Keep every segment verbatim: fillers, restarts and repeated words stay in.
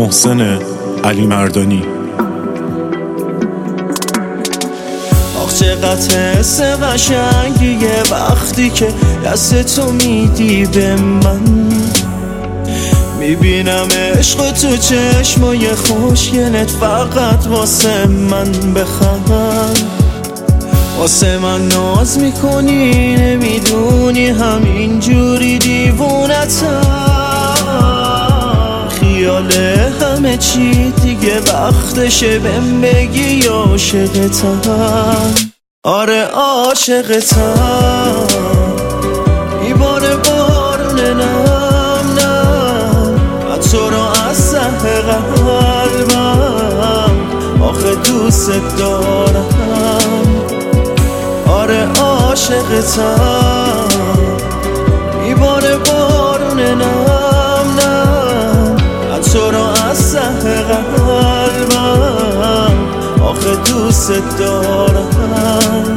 محسن علی مردانی. آخ چقدر حس قشنگیه وقتی که دست تو میدی به من، میبینم عشق تو چشمای خوشگلت فقط واسه من بخند. واسه من ناز میکنی نمیدونی همین جوری دیوونتم، خیال همه چی دیگه وقتشه بهم بگی عاشقتم. آره عاشقتم، میباره بارون نم نم تو رو از ته قلبم، آخه دوست دارم. آره عاشقتم، میباره بارون نم نم تو رو از ته قلبم، آخه دوست دارم.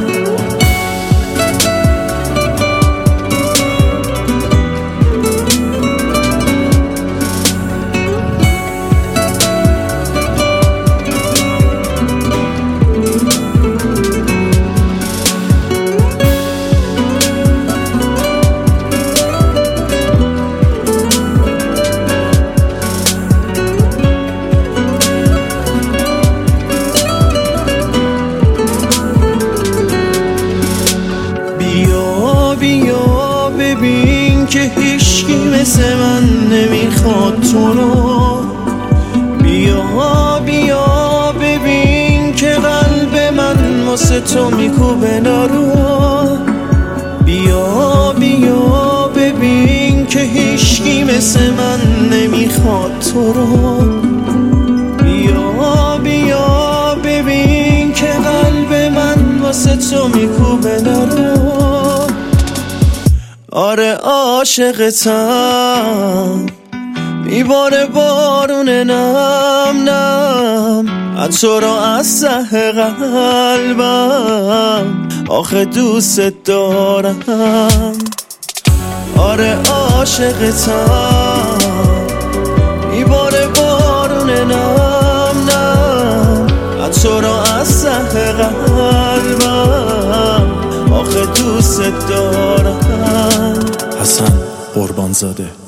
بیا ببین که هیچکی مثل من نمیخواد تو رو، بیا بیا ببین که قلب من واسه تو میکوبه نارو، بیا بیا ببین که هیچکی مثل من نمیخواد تو رو، بیا بیا ببین که قلب من واسه تو میکوبه نارو. آره عاشقتم، میباره بارون نم نم تو رو از ته قلبم، آخه دوست دارم. آره عاشقتم، میباره بارون نم نم تو رو از ته قلبم، آخه دوست دارم. حسن قربانزاده.